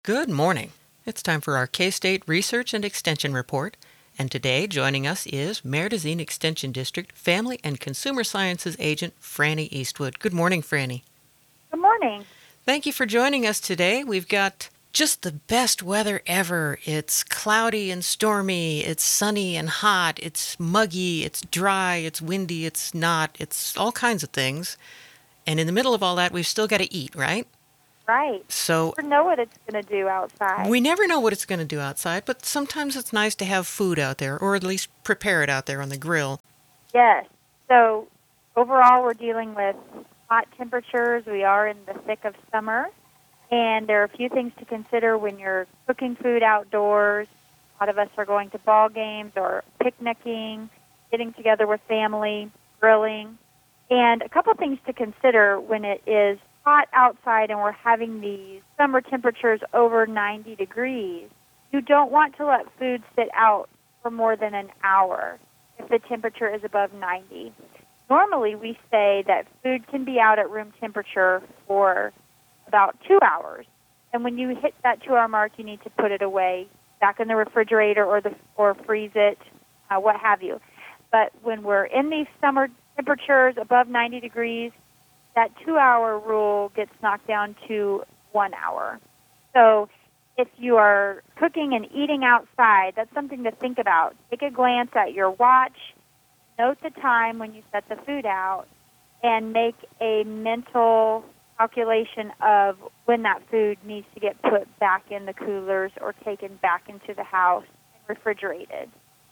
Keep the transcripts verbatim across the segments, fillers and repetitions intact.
Good morning. It's time for our K-State Research and Extension Report. And today joining us is Merdocine Extension District Family and Consumer Sciences Agent Franny Eastwood. Good morning, Franny. Good morning. Thank you for joining us today. We've got just the best weather ever. It's cloudy and stormy. It's sunny and hot. It's muggy. It's dry. It's windy. It's not. It's all kinds of things. And in the middle of all that, we've still got to eat, right? Right. So You never know what it's going to do outside. we never know what it's going to do outside, but sometimes it's nice to have food out there, or at least prepare it out there on the grill. Yes. So overall, we're dealing with hot temperatures. We are in the thick of summer. And there are a few things to consider when you're cooking food outdoors. A lot of us are going to ball games or picnicking, getting together with family, grilling. And a couple things to consider when it is hot outside and we're having these summer temperatures over ninety degrees. You don't want to let food sit out for more than an hour if the temperature is above ninety. Normally, we say that food can be out at room temperature for about two hours. And when you hit that two-hour mark, you need to put it away back in the refrigerator or the or freeze it, uh, what have you. But when we're in these summer temperatures above ninety degrees, that two-hour rule gets knocked down to one hour. So if you are cooking and eating outside, that's something to think about. Take a glance at your watch, note the time when you set the food out, and make a mental calculation of when that food needs to get put back in the coolers or taken back into the house and refrigerated.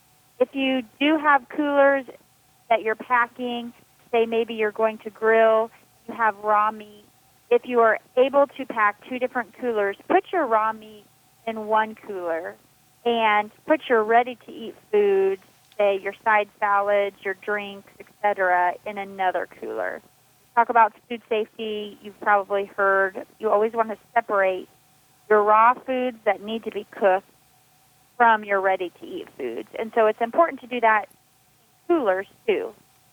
If you do have coolers that you're packing, say maybe you're going to grill, you have raw meat. If you are able to pack two different coolers, put your raw meat in one cooler and put your ready-to-eat foods, say your side salads, your drinks, et cetera, in another cooler. Talk about food safety, you've probably heard you always want to separate your raw foods that need to be cooked from your ready-to-eat foods. And so it's important to do that in coolers, too.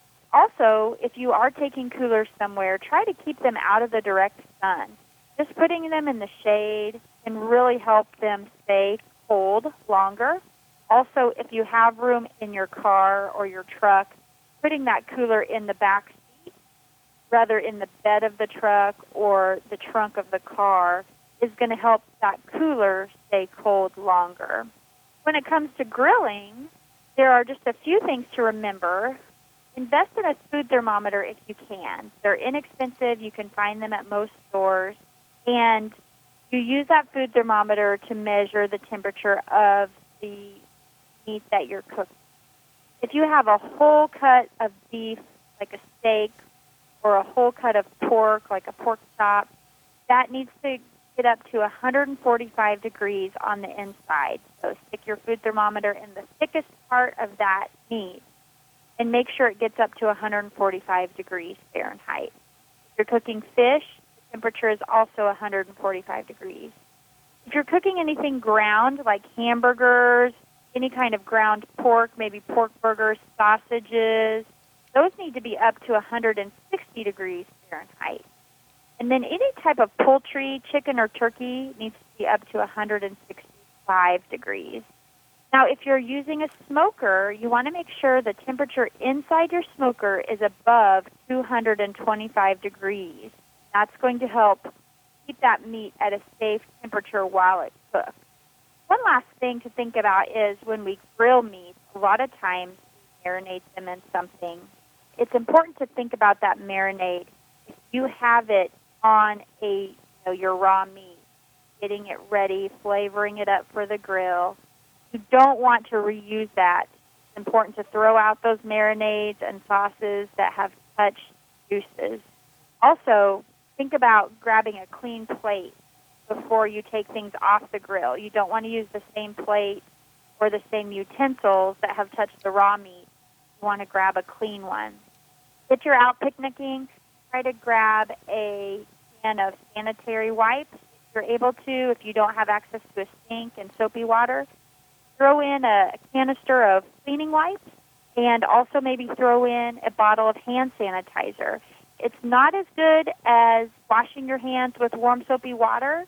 Also, if you are taking coolers somewhere, try to keep them out of the direct sun. Just putting them in the shade can really help them stay cold longer. Also, if you have room in your car or your truck, putting that cooler in the back seat, rather in the bed of the truck or the trunk of the car, is going to help that cooler stay cold longer. When it comes to grilling, there are just a few things to remember. Invest in a food thermometer if you can. They're inexpensive. You can find them at most stores. And you use that food thermometer to measure the temperature of the meat that you're cooking. If you have a whole cut of beef, like a steak, or a whole cut of pork, like a pork chop, that needs to get up to one hundred forty-five degrees on the inside. So stick your food thermometer in the thickest part of that meat and make sure it gets up to one hundred forty-five degrees Fahrenheit. If you're cooking fish, the temperature is also one hundred forty-five degrees. If you're cooking anything ground, like hamburgers, any kind of ground pork, maybe pork burgers, sausages, those need to be up to one hundred sixty degrees Fahrenheit. And then any type of poultry, chicken or turkey, needs to be up to one hundred sixty-five degrees. Now, if you're using a smoker, you want to make sure the temperature inside your smoker is above two hundred twenty-five degrees. That's going to help keep that meat at a safe temperature while it's cooked. One last thing to think about is when we grill meat, a lot of times we marinate them in something. It's important to think about that marinade. If you have it on a, you know, your raw meat, getting it ready, flavoring it up for the grill, you don't want to reuse that. It's important to throw out those marinades and sauces that have touched juices. Also, think about grabbing a clean plate before you take things off the grill. You don't want to use the same plate or the same utensils that have touched the raw meat. You want to grab a clean one. If you're out picnicking, try to grab a can of sanitary wipes if you're able to. If you don't have access to a sink and soapy water, throw in a canister of cleaning wipes and also maybe throw in a bottle of hand sanitizer. It's not as good as washing your hands with warm soapy water,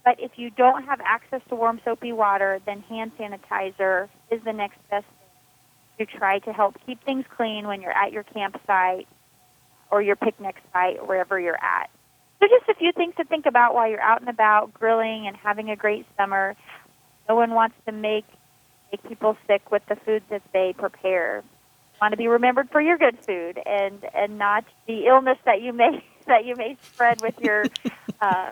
But if you don't have access to warm soapy water, then hand sanitizer is the next best thing to try to help keep things clean when you're at your campsite or your picnic site or wherever you're at. So just a few things to think about while you're out and about grilling and having a great summer. No one wants to make, make people sick with the food that they prepare. You want to be remembered for your good food and, and not the illness that you may that you may spread with your um,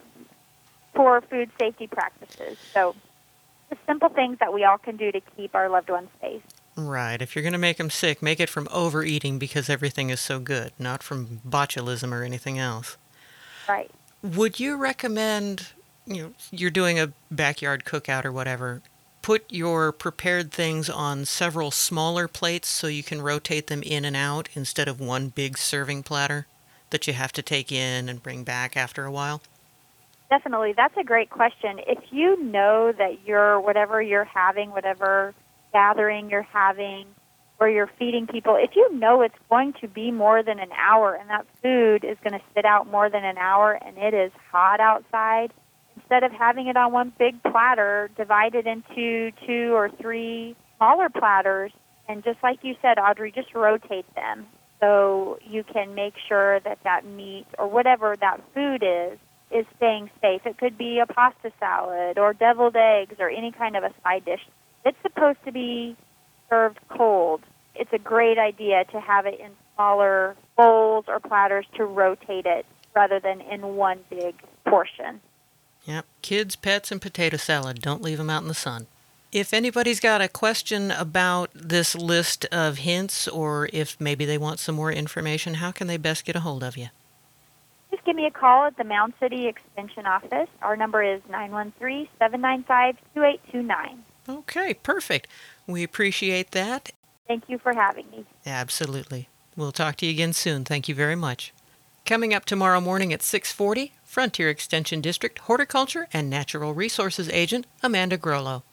poor food safety practices. So just simple things that we all can do to keep our loved ones safe. Right. If you're going to make them sick, make it from overeating because everything is so good, not from botulism or anything else. Right. Would you recommend, you know, you're doing a backyard cookout or whatever, put your prepared things on several smaller plates so you can rotate them in and out instead of one big serving platter that you have to take in and bring back after a while? Definitely. That's a great question. If you know that you're, whatever you're having, whatever gathering you're having, where you're feeding people, if you know it's going to be more than an hour and that food is going to sit out more than an hour and it is hot outside, instead of having it on one big platter, divide it into two or three smaller platters, and just like you said, Audrey, just rotate them so you can make sure that that meat or whatever that food is is staying safe. It could be a pasta salad or deviled eggs or any kind of a side dish. It's supposed to be served cold. It's a great idea to have it in smaller bowls or platters to rotate it rather than in one big portion. Yep. Kids, pets, and potato salad. Don't leave them out in the sun. If anybody's got a question about this list of hints or if maybe they want some more information, how can they best get a hold of you? Just give me a call at the Mound City Extension office. Our number is nine one three, seven nine five, two eight two nine. Okay, perfect. We appreciate that. Thank you for having me. Absolutely. We'll talk to you again soon. Thank you very much. Coming up tomorrow morning at six forty, Frontier Extension District Horticulture and Natural Resources Agent Amanda Grollo.